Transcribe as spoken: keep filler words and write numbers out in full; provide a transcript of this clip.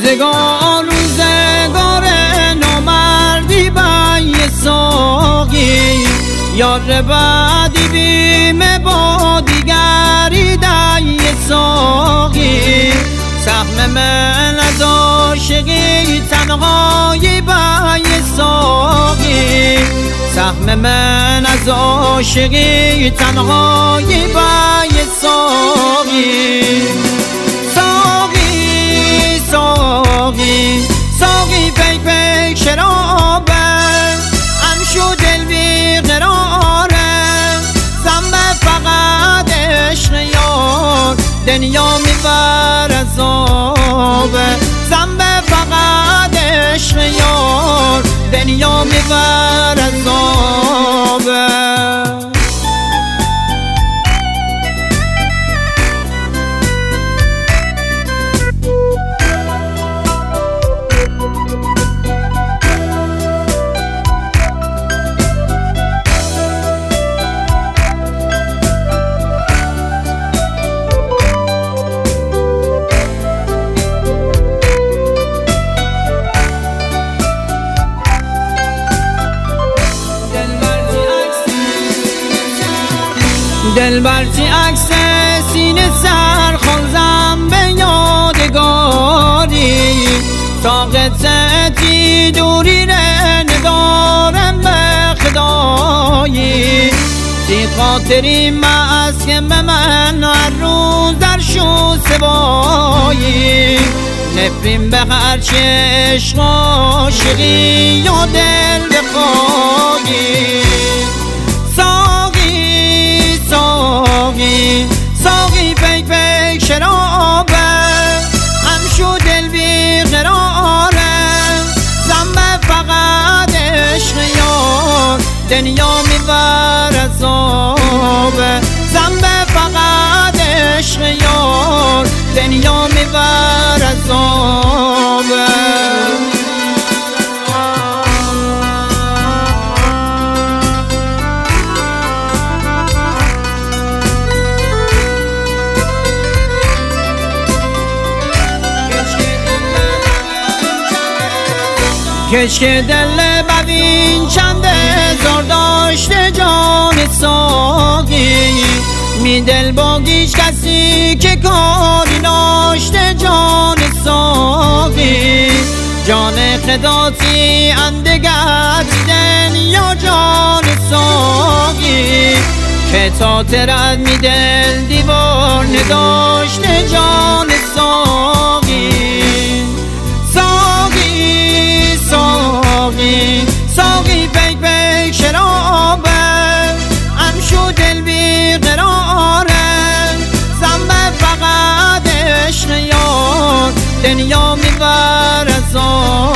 روزگار روزگار نامردی بای ساقی، یار بعدی بیم با دیگری دای ساقی. سهم من از عاشقی تنهایی بای ساقی، سهم من از عاشقی تنهایی بای ساقی. ساقی ساقی ساقی پی پی شرابه، امشو دل بی قراره، زنبه فقط عشق یار دنیا میبر عذابه، زنبه فقط عشق یار دنیا میبر عذابه. دل برچی عکس سینه سر خلزم به یادگاری، طاقتی دوری ره ندارم به خدایی. تی خاطری مسکن به من هر روز در شو سبایی، نفرین به هرچی عشق عاشقی یا دل بخواهی. ساقی ساقی پی پی شرابه، همشو دل بی قراره، زنبه فقط عشق یار دنیا میبر عذابه، زنبه فقط عشق یار دنیا میبر عذابه. کشک دل ببین چند هزار داشته جان ساقی، می دل با هیچ کسی که کاری ناشته جان ساقی. جان خداتی اندگت دنیا جان ساقی، که تا ترد می دل دیوار نداشته جان ساقی. ساقی ساقی پی پی شرابه، امشو دل بی قراره، زنبه فقط عشق یار دنیا میبر عذاب.